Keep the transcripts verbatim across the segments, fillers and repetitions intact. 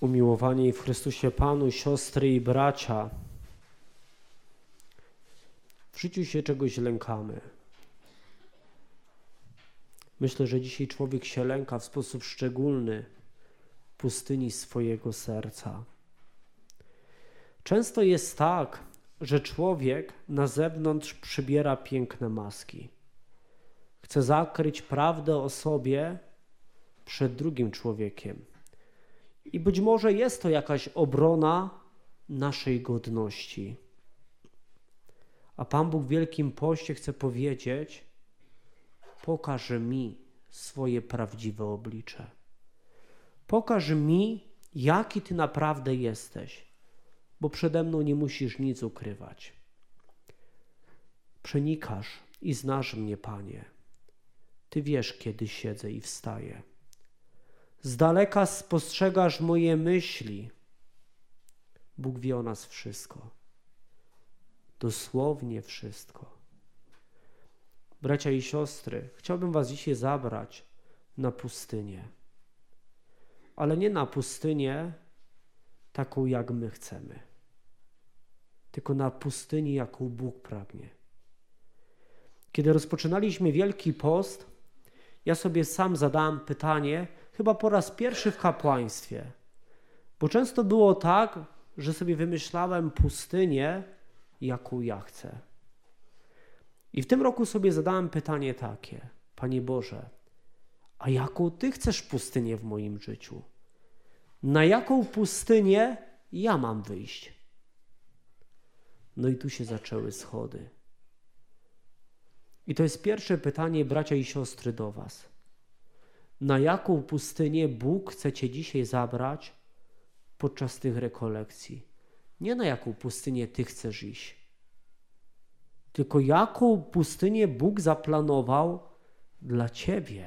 Umiłowani w Chrystusie Panu, siostry i bracia, w życiu się czegoś lękamy. Myślę, że dzisiaj człowiek się lęka w sposób szczególny pustyni swojego serca. Często jest tak, że człowiek na zewnątrz przybiera piękne maski. Chce zakryć prawdę o sobie przed drugim człowiekiem. I być może jest to jakaś obrona naszej godności. A Pan Bóg w Wielkim Poście chce powiedzieć: pokaż mi swoje prawdziwe oblicze. Pokaż mi, jaki Ty naprawdę jesteś, bo przede mną nie musisz nic ukrywać. Przenikasz i znasz mnie, Panie. Ty wiesz, kiedy siedzę i wstaję. Z daleka spostrzegasz moje myśli. Bóg wie o nas wszystko. Dosłownie wszystko. Bracia i siostry, chciałbym was dzisiaj zabrać na pustynię. Ale nie na pustynię taką, jak my chcemy. Tylko na pustynię, jaką Bóg pragnie. Kiedy rozpoczynaliśmy Wielki Post, ja sobie sam zadałem pytanie, chyba po raz pierwszy w kapłaństwie. Bo często było tak, że sobie wymyślałem pustynię, jaką ja chcę. I w tym roku sobie zadałem pytanie takie: Panie Boże, a jaką Ty chcesz pustynię w moim życiu? Na jaką pustynię ja mam wyjść? No i tu się zaczęły schody. I to jest pierwsze pytanie, bracia i siostry, do was. Na jaką pustynię Bóg chce Cię dzisiaj zabrać podczas tych rekolekcji? Nie na jaką pustynię Ty chcesz iść, tylko jaką pustynię Bóg zaplanował dla Ciebie.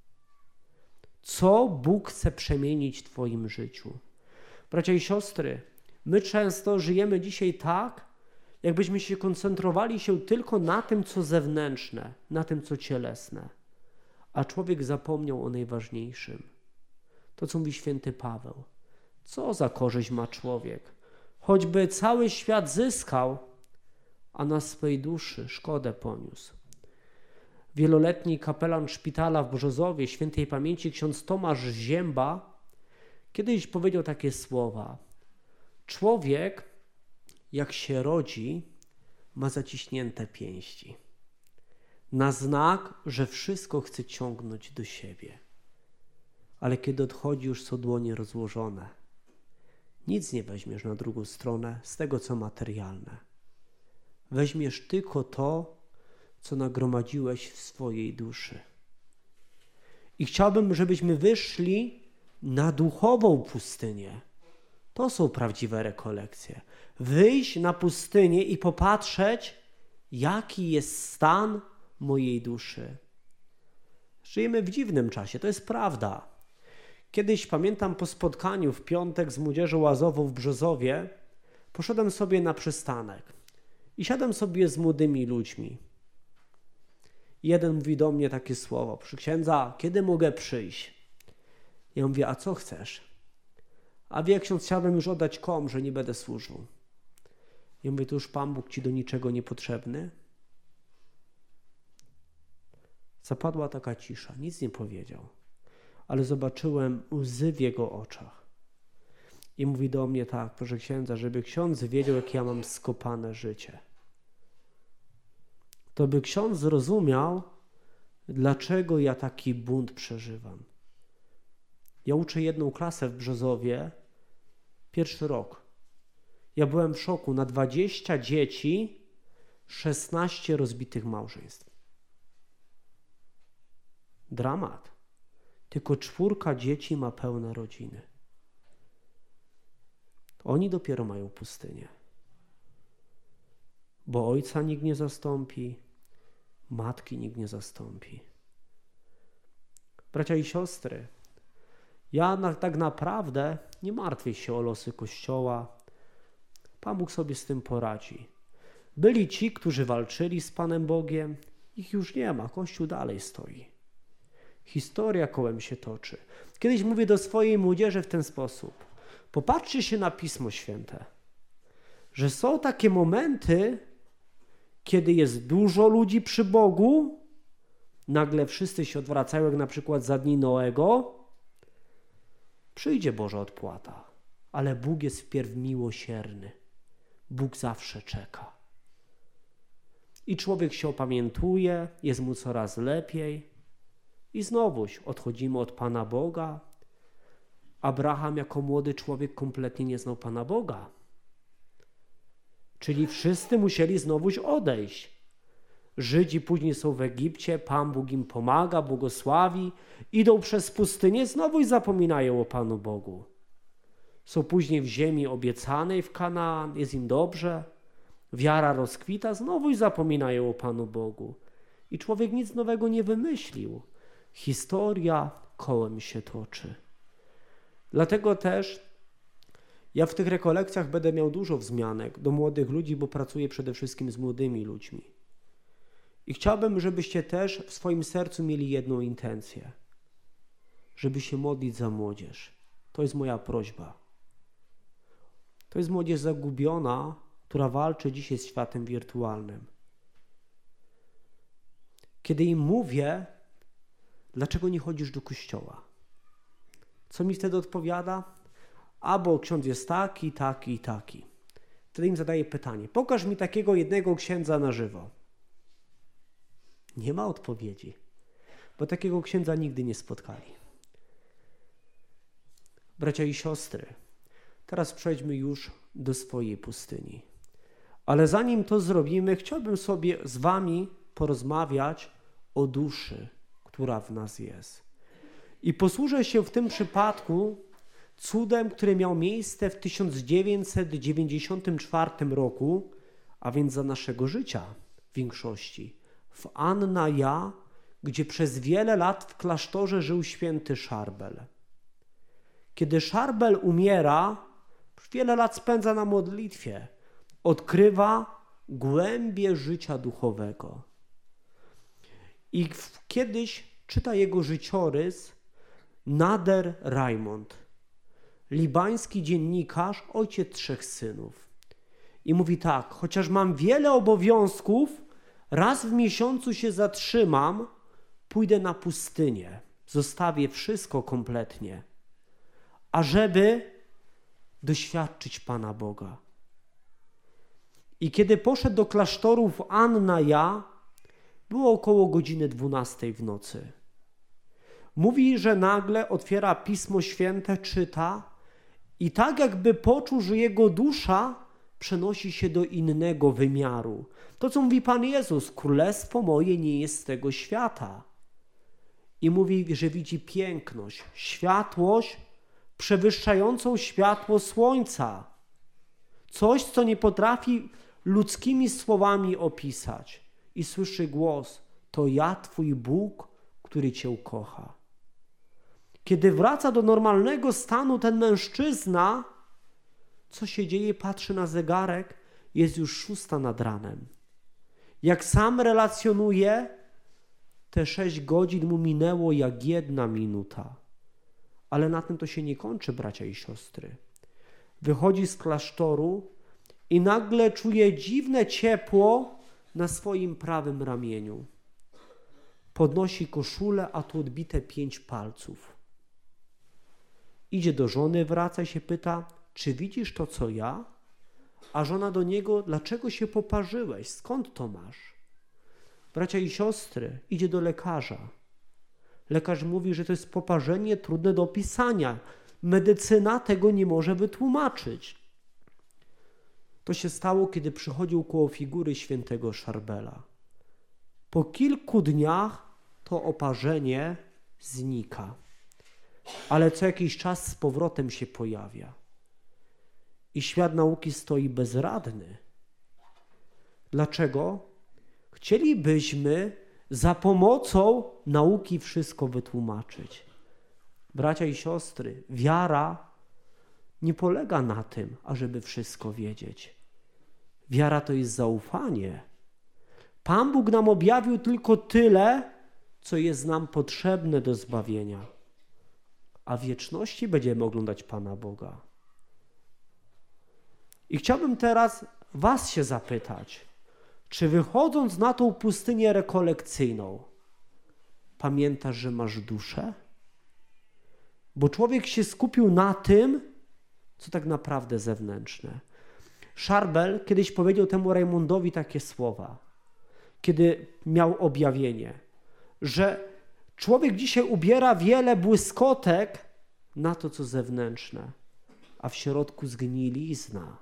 Co Bóg chce przemienić w Twoim życiu? Bracia i siostry, my często żyjemy dzisiaj tak, jakbyśmy się koncentrowali się tylko na tym, co zewnętrzne, na tym, co cielesne. A człowiek zapomniał o najważniejszym. To, co mówi święty Paweł. Co za korzyść ma człowiek? Choćby cały świat zyskał, a na swej duszy szkodę poniósł. Wieloletni kapelan szpitala w Brzozowie, świętej pamięci ksiądz Tomasz Zięba, kiedyś powiedział takie słowa: człowiek, jak się rodzi, ma zaciśnięte pięści. Na znak, że wszystko chce ciągnąć do siebie. Ale kiedy odchodzi, już są dłonie rozłożone. Nic nie weźmiesz na drugą stronę z tego, co materialne. Weźmiesz tylko to, co nagromadziłeś w swojej duszy. I chciałbym, żebyśmy wyszli na duchową pustynię. To są prawdziwe rekolekcje. Wyjść na pustynię i popatrzeć, jaki jest stan mojej duszy. Żyjemy w dziwnym czasie, to jest prawda. Kiedyś, pamiętam, po spotkaniu w piątek z młodzieżą łazową w Brzozowie, poszedłem sobie na przystanek i siadłem sobie z młodymi ludźmi. Jeden mówi do mnie takie słowo: proszę księdza, kiedy mogę przyjść? Ja mówię: a co chcesz? A wie ksiądz, chciałbym już oddać kom, że nie będę służył. Ja mówię: to już Pan Bóg ci do niczego niepotrzebny? Zapadła taka cisza, nic nie powiedział, ale zobaczyłem łzy w jego oczach. I mówi do mnie tak: proszę księdza, żeby ksiądz wiedział, jak ja mam skopane życie. To by ksiądz zrozumiał, dlaczego ja taki bunt przeżywam. Ja uczę jedną klasę w Brzozowie, pierwszy rok. Ja byłem w szoku. Na dwadzieścia dzieci, szesnaście rozbitych małżeństw. Dramat. Tylko czwórka dzieci ma pełne rodziny. Oni dopiero mają pustynię. Bo ojca nikt nie zastąpi, matki nikt nie zastąpi. Bracia i siostry, ja na, tak naprawdę nie martwię się o losy Kościoła. Pan Bóg sobie z tym poradzi. Byli ci, którzy walczyli z Panem Bogiem, ich już nie ma, Kościół dalej stoi. Historia kołem się toczy. Kiedyś mówię do swojej młodzieży w ten sposób: Popatrzcie się na Pismo Święte, że są takie momenty, kiedy jest dużo ludzi przy Bogu, nagle wszyscy się odwracają, jak na przykład za dni Noego, przyjdzie Boża odpłata, ale Bóg jest wpierw miłosierny. Bóg zawsze czeka. I człowiek się opamiętuje, jest mu coraz lepiej i znowuż odchodzimy od Pana Boga. Abraham jako młody człowiek kompletnie nie znał Pana Boga. Czyli wszyscy musieli znowuż odejść. Żydzi później są w Egipcie, Pan Bóg im pomaga, błogosławi, idą przez pustynię, znowu zapominają o Panu Bogu. Są później w ziemi obiecanej w Kanaan, jest im dobrze, wiara rozkwita, znowu zapominają o Panu Bogu. I człowiek nic nowego nie wymyślił. Historia kołem się toczy. Dlatego też ja w tych rekolekcjach będę miał dużo wzmianek do młodych ludzi, bo pracuję przede wszystkim z młodymi ludźmi. I chciałbym, żebyście też w swoim sercu mieli jedną intencję. Żeby się modlić za młodzież. To jest moja prośba. To jest młodzież zagubiona, która walczy dzisiaj z światem wirtualnym. Kiedy im mówię, dlaczego nie chodzisz do kościoła? Co mi wtedy odpowiada? A bo ksiądz jest taki, taki i taki. Wtedy im zadaję pytanie. Pokaż mi takiego jednego księdza na żywo. Nie ma odpowiedzi, bo takiego księdza nigdy nie spotkali. Bracia i siostry, teraz przejdźmy już do swojej pustyni. Ale zanim to zrobimy, chciałbym sobie z wami porozmawiać o duszy, która w nas jest. I posłużę się w tym przypadku cudem, który miał miejsce w tysiąc dziewięćset dziewięćdziesiątym czwartym roku, a więc za naszego życia w większości, w Annaja, gdzie przez wiele lat w klasztorze żył święty Szarbel. Kiedy Szarbel umiera, wiele lat spędza na modlitwie, odkrywa głębie życia duchowego. I kiedyś czyta jego życiorys Nader Raimond, libański dziennikarz, ojciec trzech synów. I mówi tak: chociaż mam wiele obowiązków, raz w miesiącu się zatrzymam, pójdę na pustynię, zostawię wszystko kompletnie, ażeby doświadczyć Pana Boga. I kiedy poszedł do klasztoru w Annaja, było około godziny dwunastej w nocy. Mówi, że nagle otwiera Pismo Święte, czyta i tak jakby poczuł, że jego dusza przenosi się do innego wymiaru. To, co mówi Pan Jezus: królestwo moje nie jest z tego świata. I mówi, że widzi piękność, światłość przewyższającą światło słońca. Coś, co nie potrafi ludzkimi słowami opisać. I słyszy głos: to ja, Twój Bóg, który Cię ukocha. Kiedy wraca do normalnego stanu ten mężczyzna, co się dzieje? Patrzy na zegarek, jest już szósta nad ranem. Jak sam relacjonuje, te sześć godzin mu minęło jak jedna minuta. Ale na tym to się nie kończy, bracia i siostry. Wychodzi z klasztoru i nagle czuje dziwne ciepło na swoim prawym ramieniu. Podnosi koszulę, a tu odbite pięć palców. Idzie do żony, wraca i się pyta: czy widzisz to, co ja? A żona do niego: dlaczego się poparzyłeś? Skąd to masz? Bracia i siostry, idzie do lekarza. Lekarz mówi, że to jest poparzenie trudne do opisania. Medycyna tego nie może wytłumaczyć. To się stało, kiedy przychodził koło figury świętego Szarbela. Po kilku dniach to oparzenie znika, ale co jakiś czas z powrotem się pojawia. I świat nauki stoi bezradny. Dlaczego? Chcielibyśmy za pomocą nauki wszystko wytłumaczyć. Bracia i siostry, wiara nie polega na tym, ażeby wszystko wiedzieć. Wiara to jest zaufanie. Pan Bóg nam objawił tylko tyle, co jest nam potrzebne do zbawienia. A w wieczności będziemy oglądać Pana Boga. I chciałbym teraz was się zapytać, czy wychodząc na tą pustynię rekolekcyjną, pamiętasz, że masz duszę? Bo człowiek się skupił na tym, co tak naprawdę zewnętrzne. Szarbel kiedyś powiedział temu Rajmundowi takie słowa, kiedy miał objawienie, że człowiek dzisiaj ubiera wiele błyskotek na to, co zewnętrzne, a w środku zgnilizna.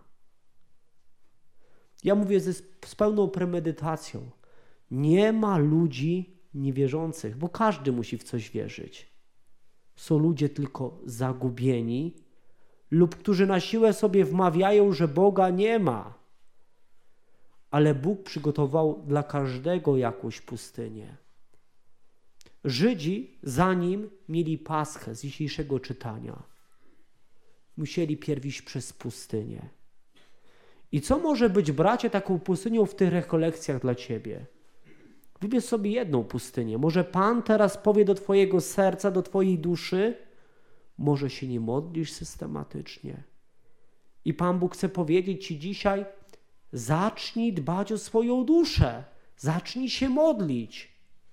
Ja mówię z, z pełną premedytacją. Nie ma ludzi niewierzących, bo każdy musi w coś wierzyć. Są ludzie tylko zagubieni lub którzy na siłę sobie wmawiają, że Boga nie ma. Ale Bóg przygotował dla każdego jakąś pustynię. Żydzi, zanim mieli Paschę z dzisiejszego czytania, musieli pierw iść przez pustynię. I co może być, bracie, taką pustynią w tych rekolekcjach dla ciebie? Wybierz sobie jedną pustynię. Może Pan teraz powie do twojego serca, do twojej duszy, może się nie modlisz systematycznie. I Pan Bóg chce powiedzieć ci dzisiaj, zacznij dbać o swoją duszę. Zacznij się modlić.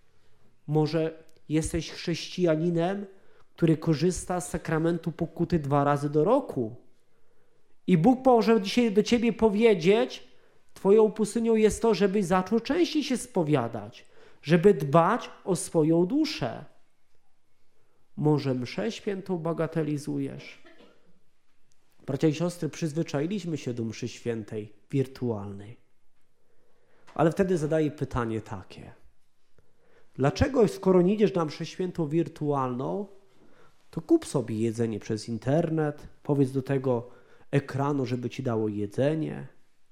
Może jesteś chrześcijaninem, który korzysta z sakramentu pokuty dwa razy do roku. I Bóg może dzisiaj do ciebie powiedzieć, twoją pustynią jest to, żebyś zaczął częściej się spowiadać, żeby dbać o swoją duszę. Może mszę świętą bagatelizujesz. Bracia i siostry, przyzwyczailiśmy się do mszy świętej, wirtualnej. Ale wtedy zadaję pytanie takie. Dlaczego, skoro nie idziesz na mszę świętą wirtualną, to kup sobie jedzenie przez internet, powiedz do tego ekranu, żeby ci dało jedzenie.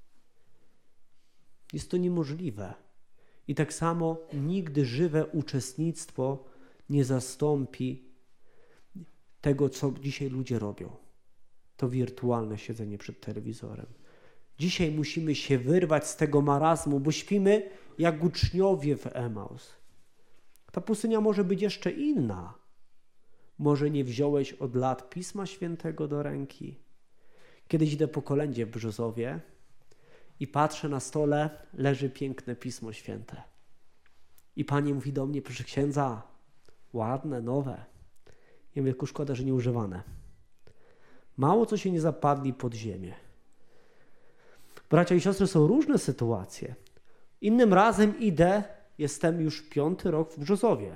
Jest to niemożliwe. I tak samo nigdy żywe uczestnictwo nie zastąpi tego, co dzisiaj ludzie robią. To wirtualne siedzenie przed telewizorem. Dzisiaj musimy się wyrwać z tego marazmu, bo śpimy jak uczniowie w Emaus. Ta pustynia może być jeszcze inna. Może nie wziąłeś od lat Pisma Świętego do ręki. Kiedyś idę po kolędzie w Brzozowie i patrzę, na stole leży piękne Pismo Święte. I pani mówi do mnie, proszę księdza, ładne, nowe. Ja mówię, szkoda, że nieużywane. Mało co się nie zapadli pod ziemię. Bracia i siostry, są różne sytuacje. Innym razem idę, jestem już piąty rok w Brzozowie.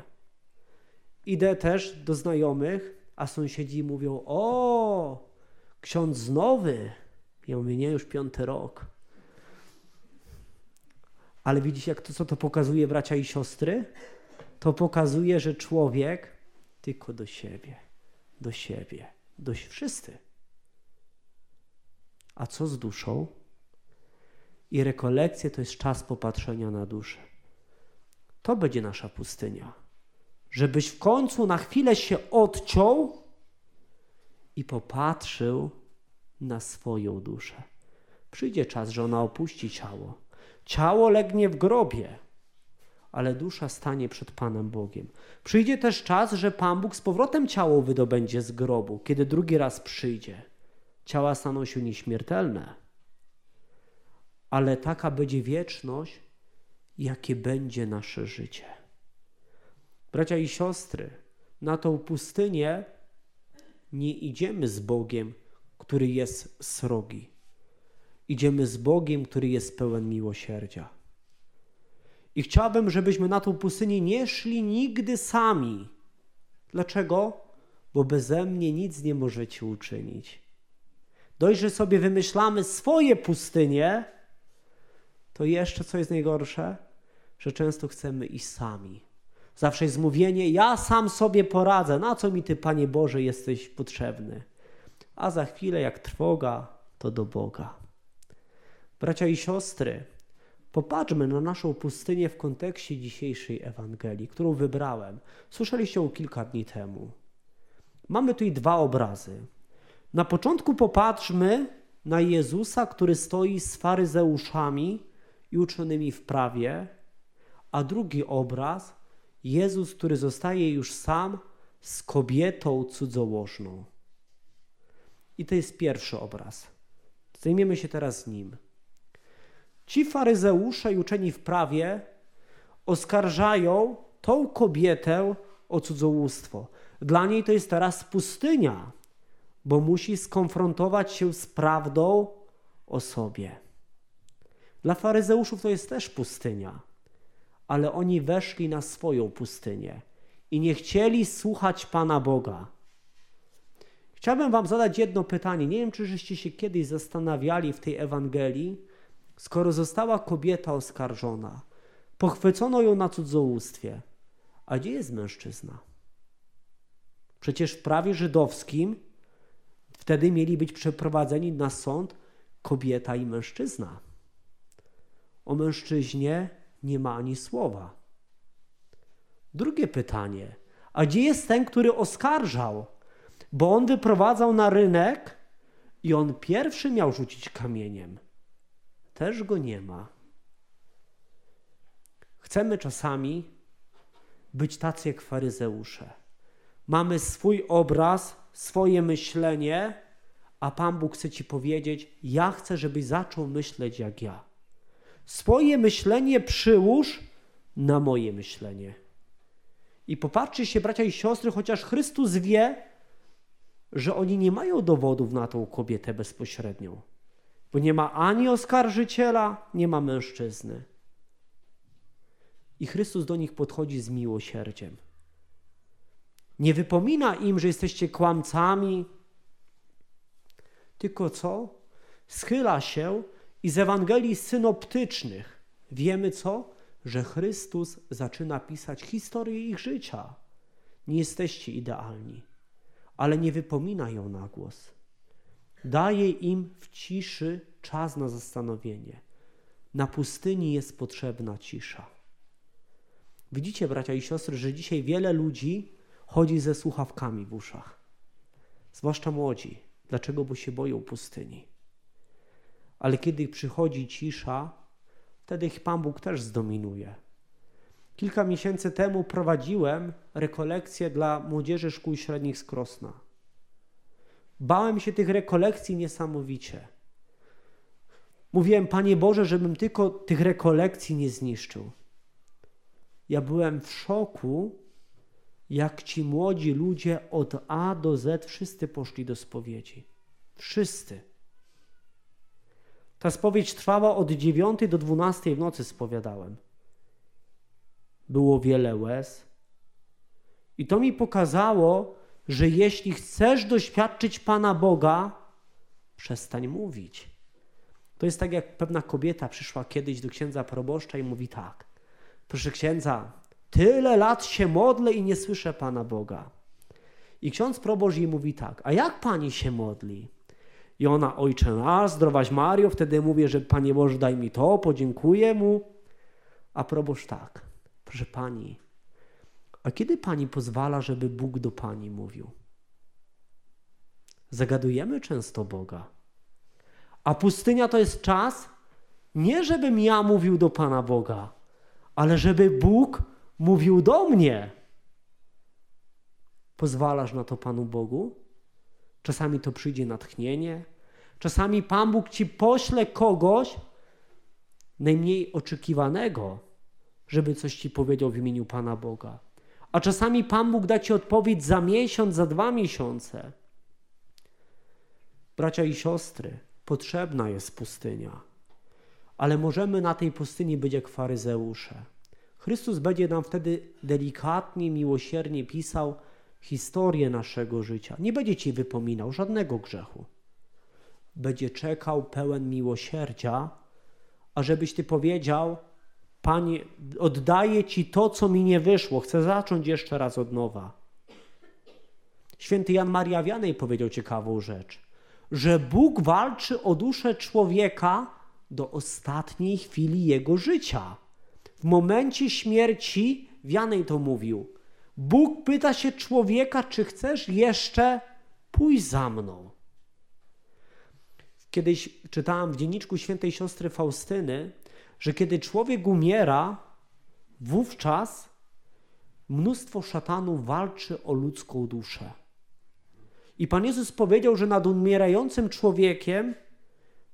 Idę też do znajomych, a sąsiedzi mówią, o, ksiądz nowy. Ja mówię, nie, już piąty rok. Ale widzicie, jak to, co to pokazuje, bracia i siostry? To pokazuje, że człowiek tylko do siebie, do siebie, do wszyscy. A co z duszą? I rekolekcje to jest czas popatrzenia na duszę. To będzie nasza pustynia. Żebyś w końcu na chwilę się odciął i popatrzył na swoją duszę. Przyjdzie czas, że ona opuści ciało. Ciało legnie w grobie, ale dusza stanie przed Panem Bogiem. Przyjdzie też czas, że Pan Bóg z powrotem ciało wydobędzie z grobu, kiedy drugi raz przyjdzie. Ciała staną się nieśmiertelne, ale taka będzie wieczność, jakie będzie nasze życie. Bracia i siostry, na tą pustynię nie idziemy z Bogiem, który jest srogi. Idziemy z Bogiem, który jest pełen miłosierdzia. I chciałbym, żebyśmy na tą pustynię nie szli nigdy sami. Dlaczego? Bo beze mnie nic nie możecie uczynić. Dość, że sobie wymyślamy swoje pustynie, to jeszcze co jest najgorsze? Że często chcemy iść sami. Zawsze jest mówienie, ja sam sobie poradzę, na co mi Ty, Panie Boże, jesteś potrzebny? A za chwilę, jak trwoga, to do Boga. Bracia i siostry, popatrzmy na naszą pustynię w kontekście dzisiejszej Ewangelii, którą wybrałem. Słyszeliście ją kilka dni temu. Mamy tutaj dwa obrazy. Na początku popatrzmy na Jezusa, który stoi z faryzeuszami i uczonymi w prawie, a drugi obraz, Jezus, który zostaje już sam z kobietą cudzołożną. I to jest pierwszy obraz. Zajmiemy się teraz nim. Ci faryzeusze i uczeni w prawie oskarżają tą kobietę o cudzołóstwo. Dla niej to jest teraz pustynia, bo musi skonfrontować się z prawdą o sobie. Dla faryzeuszów to jest też pustynia, ale oni weszli na swoją pustynię i nie chcieli słuchać Pana Boga. Chciałbym wam zadać jedno pytanie. Nie wiem, czy żeście się kiedyś zastanawiali w tej Ewangelii, skoro została kobieta oskarżona, pochwycono ją na cudzołóstwie, a gdzie jest mężczyzna? Przecież w prawie żydowskim wtedy mieli być przeprowadzeni na sąd kobieta i mężczyzna. O mężczyźnie nie ma ani słowa. Drugie pytanie. A gdzie jest ten, który oskarżał? Bo on wyprowadzał na rynek i on pierwszy miał rzucić kamieniem. Też go nie ma. Chcemy czasami być tacy jak faryzeusze. Mamy swój obraz, swoje myślenie, a Pan Bóg chce ci powiedzieć, ja chcę, żebyś zaczął myśleć jak ja. Swoje myślenie przyłóż na moje myślenie. I popatrzcie się, bracia i siostry, chociaż Chrystus wie, że oni nie mają dowodów na tą kobietę bezpośrednią, bo nie ma ani oskarżyciela, nie ma mężczyzny. I Chrystus do nich podchodzi z miłosierdziem. Nie wypomina im, że jesteście kłamcami, tylko co? Schyla się i z Ewangelii synoptycznych wiemy co? Że Chrystus zaczyna pisać historię ich życia. Nie jesteście idealni, ale nie wypomina ją na głos. Daje im w ciszy czas na zastanowienie. Na pustyni jest potrzebna cisza. Widzicie, bracia i siostry, że dzisiaj wiele ludzi chodzi ze słuchawkami w uszach. Zwłaszcza młodzi. Dlaczego? Bo się boją pustyni. Ale kiedy przychodzi cisza, wtedy ich Pan Bóg też zdominuje. Kilka miesięcy temu prowadziłem rekolekcje dla młodzieży szkół średnich z Krosna. Bałem się tych rekolekcji niesamowicie. Mówiłem, Panie Boże, żebym tylko tych rekolekcji nie zniszczył. Ja byłem w szoku, jak ci młodzi ludzie od A do Z wszyscy poszli do spowiedzi. Wszyscy. Ta spowiedź trwała od dziewiątej do dwunastej w nocy, spowiadałem. Było wiele łez. I to mi pokazało, że jeśli chcesz doświadczyć Pana Boga, przestań mówić. To jest tak, jak pewna kobieta przyszła kiedyś do księdza proboszcza i mówi tak. Proszę księdza, tyle lat się modlę i nie słyszę Pana Boga. I ksiądz proboszcz jej mówi tak, a jak pani się modli? I ona, Ojcze nasz, zdrowaś Mario, wtedy mówię, że Panie Boże, daj mi to, podziękuję mu. A proboszcz tak, proszę pani, a kiedy pani pozwala, żeby Bóg do pani mówił? Zagadujemy często Boga. A pustynia to jest czas, nie żebym ja mówił do Pana Boga, ale żeby Bóg mówił do mnie. Pozwalasz na to Panu Bogu? Czasami to przyjdzie natchnienie. Czasami Pan Bóg ci pośle kogoś najmniej oczekiwanego, żeby coś ci powiedział w imieniu Pana Boga. A czasami Pan Bóg da ci odpowiedź za miesiąc, za dwa miesiące. Bracia i siostry, potrzebna jest pustynia, ale możemy na tej pustyni być jak faryzeusze. Chrystus będzie nam wtedy delikatnie, miłosiernie pisał historię naszego życia. Nie będzie ci wypominał żadnego grzechu. Będzie czekał pełen miłosierdzia, ażebyś ty powiedział, Panie, oddaję ci to, co mi nie wyszło. Chcę zacząć jeszcze raz od nowa. Święty Jan Maria Wianej powiedział ciekawą rzecz, że Bóg walczy o duszę człowieka do ostatniej chwili jego życia. W momencie śmierci, Wianej to mówił, Bóg pyta się człowieka, czy chcesz jeszcze pójść za mną. Kiedyś czytałem w dzienniczku świętej siostry Faustyny, że kiedy człowiek umiera, wówczas mnóstwo szatanów walczy o ludzką duszę. I Pan Jezus powiedział, że nad umierającym człowiekiem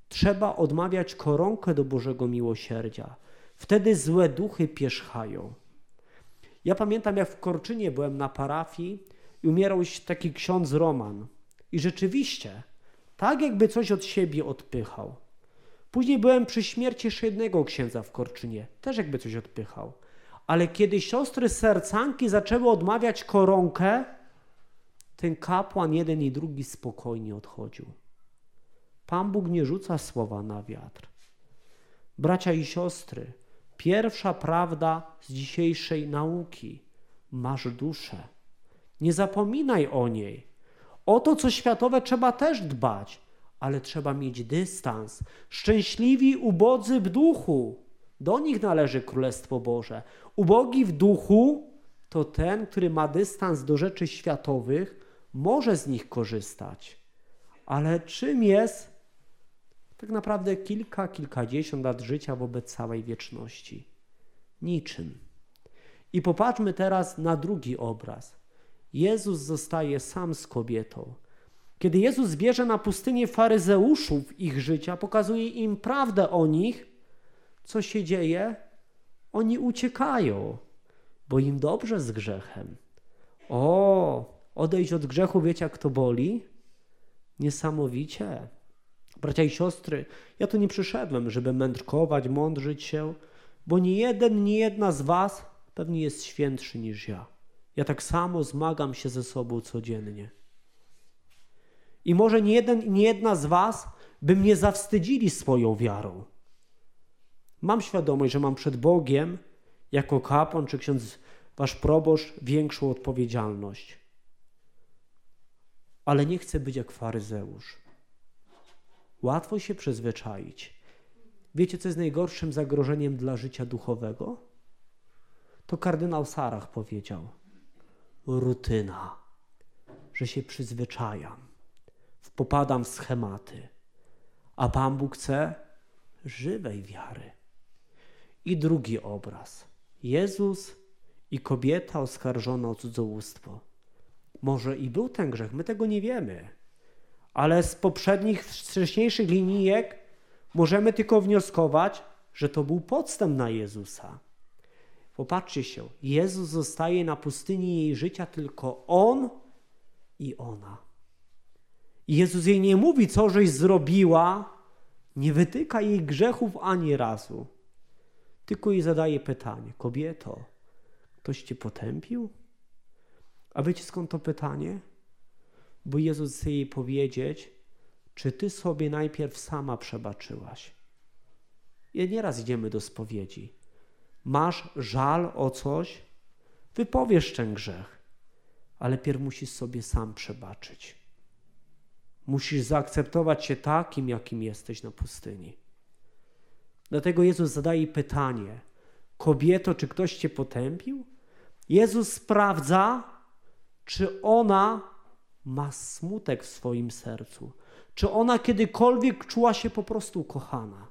Trzeba odmawiać koronkę do Bożego miłosierdzia. Wtedy złe duchy pierzchają. Ja pamiętam, jak w Korczynie byłem na parafii i umierał taki ksiądz Roman. I rzeczywiście, tak jakby coś od siebie odpychał. Później byłem przy śmierci jeszcze jednego księdza w Korczynie. Też jakby coś odpychał. Ale kiedy siostry sercanki zaczęły odmawiać koronkę, ten kapłan jeden i drugi spokojnie odchodził. Pan Bóg nie rzuca słowa na wiatr. Bracia i siostry, pierwsza prawda z dzisiejszej nauki. Masz duszę. Nie zapominaj o niej. O to, co światowe, trzeba też dbać, ale trzeba mieć dystans. Szczęśliwi ubodzy w duchu. Do nich należy Królestwo Boże. Ubogi w duchu to ten, który ma dystans do rzeczy światowych, może z nich korzystać. Ale czym jest tak naprawdę kilka, kilkadziesiąt lat życia wobec całej wieczności? Niczym. I popatrzmy teraz na drugi obraz. Jezus zostaje sam z kobietą. Kiedy Jezus bierze na pustynię faryzeuszów ich życia, pokazuje im prawdę o nich, co się dzieje? Oni uciekają, bo im dobrze z grzechem. O, odejść od grzechu, wiecie jak to boli? Niesamowicie. Bracia i siostry, ja tu nie przyszedłem, żeby mędrkować, mądrzyć się, bo ni jeden, ni jedna z was pewnie jest świętszy niż ja. Ja tak samo zmagam się ze sobą codziennie. I może ni jeden, ni jedna z was by mnie zawstydzili swoją wiarą. Mam świadomość, że mam przed Bogiem, jako kapłan czy ksiądz, wasz proboszcz, większą odpowiedzialność. Ale nie chcę być jak faryzeusz. Łatwo się przyzwyczaić. Wiecie, co jest najgorszym zagrożeniem dla życia duchowego? To kardynał Sarach powiedział. Rutyna, że się przyzwyczajam, popadam w schematy, a Pan Bóg chce żywej wiary. I drugi obraz. Jezus i kobieta oskarżona o cudzołóstwo. Może i był ten grzech, my tego nie wiemy, ale z poprzednich, wcześniejszych linijek możemy tylko wnioskować, że to był podstęp na Jezusa. Popatrzcie się, Jezus zostaje na pustyni jej życia tylko On i ona. I Jezus jej nie mówi, co żeś zrobiła, nie wytyka jej grzechów ani razu. Tylko jej zadaje pytanie, kobieto, ktoś cię potępił? A wiecie skąd to pytanie? Bo Jezus chce jej powiedzieć, czy ty sobie najpierw sama przebaczyłaś? I nieraz idziemy do spowiedzi. Masz żal o coś? Wypowiesz ten grzech, ale pierw musisz sobie sam przebaczyć. Musisz zaakceptować się takim, jakim jesteś na pustyni. Dlatego Jezus zadaje pytanie, kobieto, czy ktoś cię potępił? Jezus sprawdza, czy ona ma smutek w swoim sercu, czy ona kiedykolwiek czuła się po prostu kochana.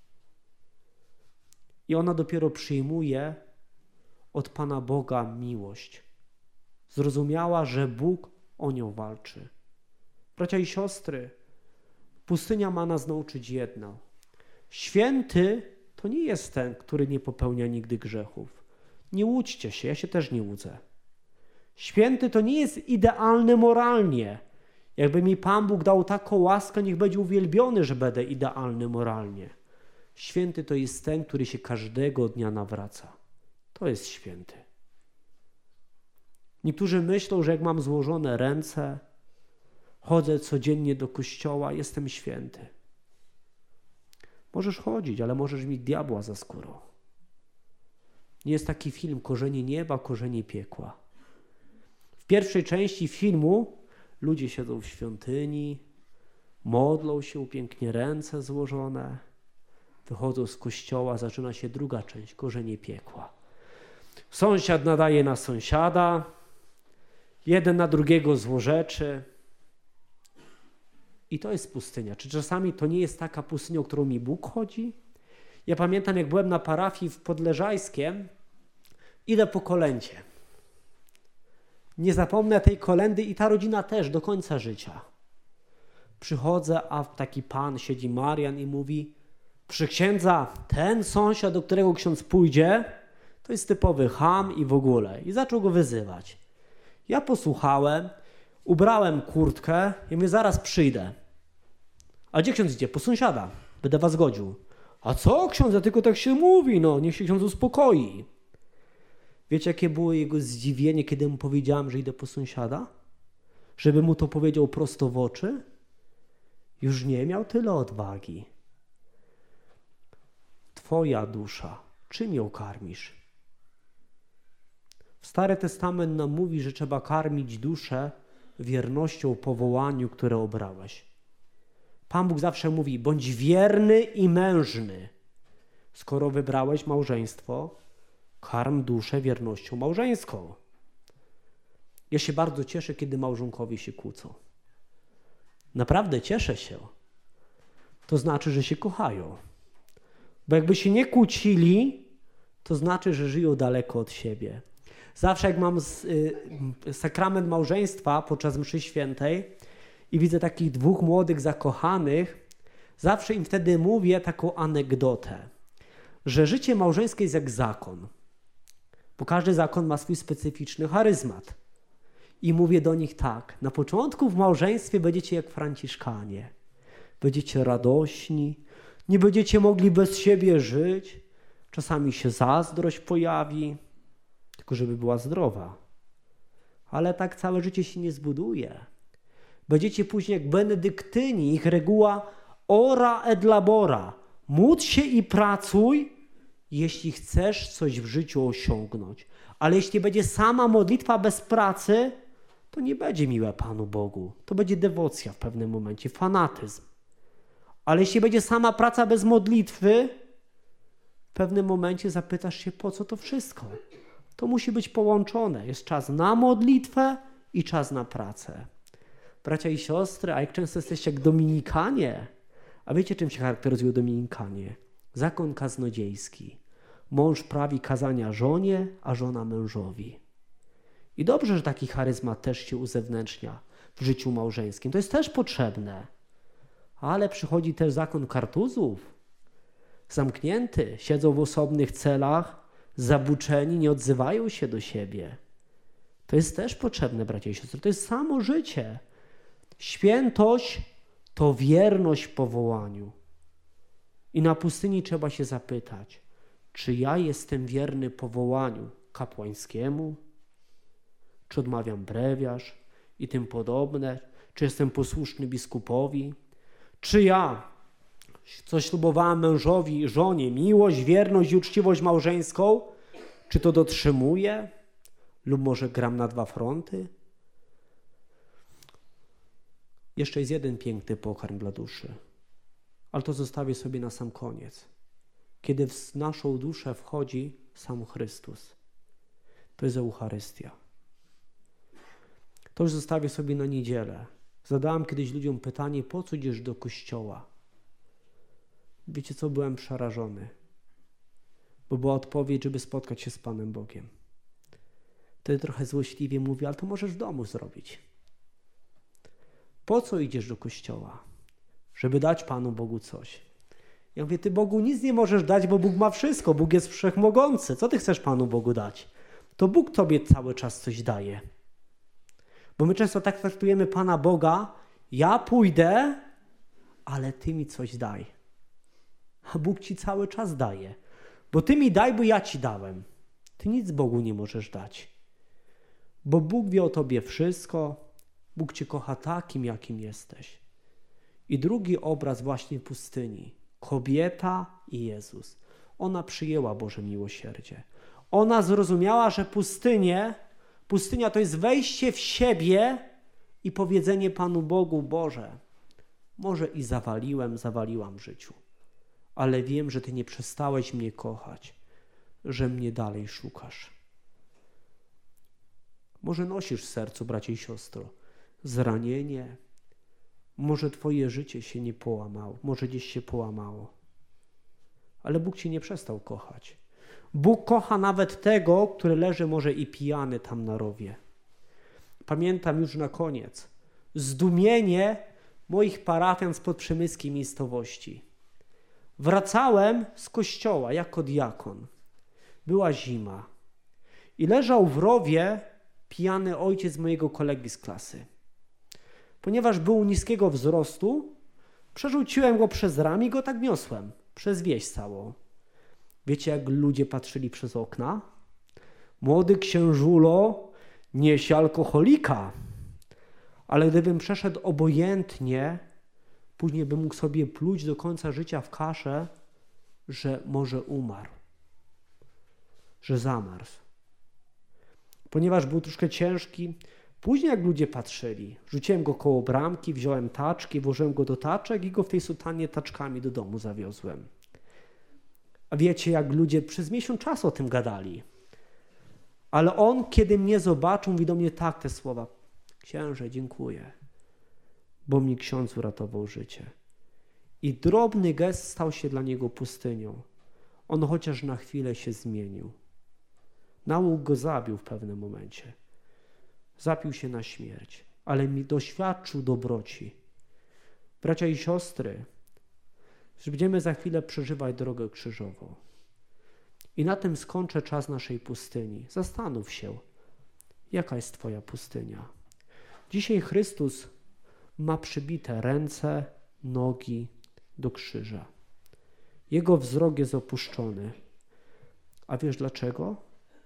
I ona dopiero przyjmuje od Pana Boga miłość. Zrozumiała, że Bóg o nią walczy. Bracia i siostry, pustynia ma nas nauczyć jedno. Święty to nie jest ten, który nie popełnia nigdy grzechów. Nie łudźcie się, ja się też nie łudzę. Święty to nie jest idealny moralnie. Jakby mi Pan Bóg dał taką łaskę, niech będzie uwielbiony, że będę idealny moralnie. Święty to jest ten, który się każdego dnia nawraca. To jest święty. Niektórzy myślą, że jak mam złożone ręce, chodzę codziennie do kościoła, jestem święty. Możesz chodzić, ale możesz mieć diabła za skórą. Nie jest taki film Korzenie nieba, korzenie piekła. W pierwszej części filmu ludzie siedzą w świątyni, modlą się, pięknie ręce złożone, wychodzą z kościoła, zaczyna się druga część, korzenie piekła. Sąsiad nadaje na sąsiada, jeden na drugiego złorzeczy. I to jest pustynia. Czy czasami to nie jest taka pustynia, o którą mi Bóg chodzi? Ja pamiętam, jak byłem na parafii w Podleżajskiem, idę po kolędzie. Nie zapomnę tej kolendy i ta rodzina też do końca życia. Przychodzę, a taki pan siedzi, Marian, i mówi: proszę księdza, ten sąsiad, do którego ksiądz pójdzie, to jest typowy cham i w ogóle. I zaczął go wyzywać. Ja posłuchałem, ubrałem kurtkę i mówię: zaraz przyjdę. A gdzie ksiądz idzie? Po sąsiada. Będę was godził. A co ksiądz? Ja tylko tak się mówi, no, niech się ksiądz uspokoi. Wiecie, jakie było jego zdziwienie, kiedy mu powiedziałem, że idę po sąsiada? Żeby mu to powiedział prosto w oczy? Już nie miał tyle odwagi. Twoja dusza, czym ją karmisz? Stary Testament nam mówi, że trzeba karmić duszę wiernością powołaniu, które obrałeś. Pan Bóg zawsze mówi: bądź wierny i mężny. Skoro wybrałeś małżeństwo, karm duszę wiernością małżeńską. Ja się bardzo cieszę, kiedy małżonkowie się kłócą. Naprawdę cieszę się. To znaczy, że się kochają. Bo jakby się nie kłócili, to znaczy, że żyją daleko od siebie. Zawsze jak mam z, y, sakrament małżeństwa podczas mszy świętej i widzę takich dwóch młodych zakochanych, zawsze im wtedy mówię taką anegdotę, że życie małżeńskie jest jak zakon. Bo każdy zakon ma swój specyficzny charyzmat. I mówię do nich tak: na początku w małżeństwie będziecie jak Franciszkanie. Będziecie radośni, nie będziecie mogli bez siebie żyć. Czasami się zazdrość pojawi, tylko żeby była zdrowa. Ale tak całe życie się nie zbuduje. Będziecie później jak benedyktyni, ich reguła ora et labora. Módl się i pracuj, jeśli chcesz coś w życiu osiągnąć. Ale jeśli będzie sama modlitwa bez pracy, to nie będzie miłe Panu Bogu. To będzie dewocja w pewnym momencie, fanatyzm. Ale jeśli będzie sama praca bez modlitwy, w pewnym momencie zapytasz się, po co to wszystko? To musi być połączone. Jest czas na modlitwę i czas na pracę. Bracia i siostry, a jak często jesteście jak Dominikanie? A wiecie, czym się charakteryzują Dominikanie? Zakon kaznodziejski. Mąż prawi kazania żonie, a żona mężowi. I dobrze, że taki charyzmat też się uzewnętrznia w życiu małżeńskim. To jest też potrzebne. Ale przychodzi też zakon kartuzów. Zamknięty, siedzą w osobnych celach, zabuczeni, nie odzywają się do siebie. To jest też potrzebne, bracia i siostry. To jest samo życie. Świętość to wierność powołaniu. I na pustyni trzeba się zapytać, czy ja jestem wierny powołaniu kapłańskiemu, czy odmawiam brewiarz i tym podobne, czy jestem posłuszny biskupowi, czy ja, co ślubowałem mężowi i żonie, miłość, wierność i uczciwość małżeńską, czy to dotrzymuję, lub może gram na dwa fronty? Jeszcze jest jeden piękny pokarm dla duszy, ale to zostawię sobie na sam koniec. Kiedy w naszą duszę wchodzi sam Chrystus. To jest Eucharystia. To już zostawię sobie na niedzielę. Zadałem kiedyś ludziom pytanie, po co idziesz do kościoła? Wiecie co, byłem przerażony. Bo była odpowiedź, żeby spotkać się z Panem Bogiem. Wtedy trochę złośliwie mówię, ale to możesz w domu zrobić. Po co idziesz do kościoła? Żeby dać Panu Bogu coś. Ja mówię, ty Bogu nic nie możesz dać, bo Bóg ma wszystko. Bóg jest wszechmogący. Co ty chcesz Panu Bogu dać? To Bóg tobie cały czas coś daje. Bo my często tak traktujemy Pana Boga, ja pójdę, ale ty mi coś daj. A Bóg ci cały czas daje. Bo ty mi daj, bo ja ci dałem. Ty nic Bogu nie możesz dać. Bo Bóg wie o tobie wszystko. Bóg cię kocha takim, jakim jesteś. I drugi obraz właśnie pustyni. Kobieta i Jezus. Ona przyjęła Boże miłosierdzie. Ona zrozumiała, że pustynię, pustynia to jest wejście w siebie i powiedzenie Panu Bogu, Boże, może i zawaliłem, zawaliłam w życiu, ale wiem, że Ty nie przestałeś mnie kochać, że mnie dalej szukasz. Może nosisz w sercu, bracie i siostro, zranienie, może Twoje życie się nie połamało, może gdzieś się połamało, ale Bóg Cię nie przestał kochać. Bóg kocha nawet tego, który leży może i pijany tam na rowie. Pamiętam już na koniec, zdumienie, moich parafian spod przemyskiej miejscowości. Wracałem z kościoła jako diakon. Była zima i leżał w rowie pijany ojciec mojego kolegi z klasy. Ponieważ był niskiego wzrostu, przerzuciłem go przez ramię i go tak niosłem, przez wieś całą. Wiecie, jak ludzie patrzyli przez okna? Młody księżulo niesie alkoholika. Ale gdybym przeszedł obojętnie, później bym mógł sobie pluć do końca życia w kaszę, że może umarł, że zamarzł. Ponieważ był troszkę ciężki, później jak ludzie patrzyli, rzuciłem go koło bramki, wziąłem taczki, włożyłem go do taczek i go w tej sutannie taczkami do domu zawiozłem. A wiecie, jak ludzie przez miesiąc czasu o tym gadali. Ale on, kiedy mnie zobaczył, mówi do mnie tak te słowa: księże, dziękuję, bo mi ksiądz uratował życie. I drobny gest stał się dla niego pustynią. On chociaż na chwilę się zmienił. Nałóg go zabił w pewnym momencie. Zapił się na śmierć, ale mi doświadczył dobroci. Bracia i siostry, że będziemy za chwilę przeżywać drogę krzyżową. I na tym skończę czas naszej pustyni. Zastanów się, jaka jest twoja pustynia. Dzisiaj Chrystus ma przybite ręce, nogi do krzyża. Jego wzrok jest opuszczony. A wiesz dlaczego?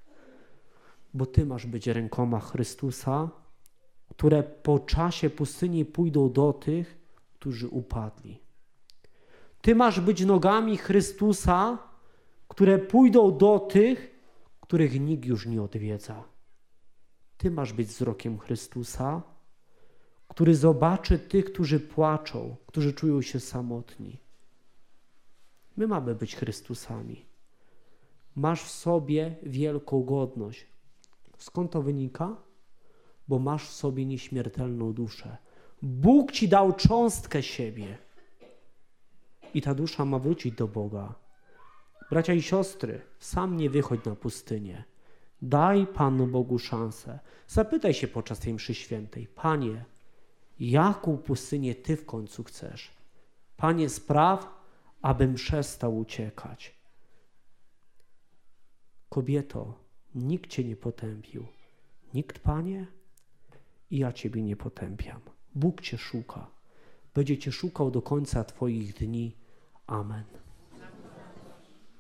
Bo ty masz być rękoma Chrystusa, które po czasie pustyni pójdą do tych, którzy upadli. Ty masz być nogami Chrystusa, które pójdą do tych, których nikt już nie odwiedza. Ty masz być wzrokiem Chrystusa, który zobaczy tych, którzy płaczą, którzy czują się samotni. My mamy być Chrystusami. Masz w sobie wielką godność. Skąd to wynika? Bo masz w sobie nieśmiertelną duszę. Bóg ci dał cząstkę siebie. I ta dusza ma wrócić do Boga. Bracia i siostry, sam nie wychodź na pustynię. Daj Panu Bogu szansę. Zapytaj się podczas tej mszy świętej: Panie, jaką pustynię Ty w końcu chcesz? Panie, spraw, abym przestał uciekać. Kobieto, nikt Cię nie potępił. Nikt, Panie? I ja Ciebie nie potępiam. Bóg Cię szuka. Będzie Cię szukał do końca Twoich dni. Amen.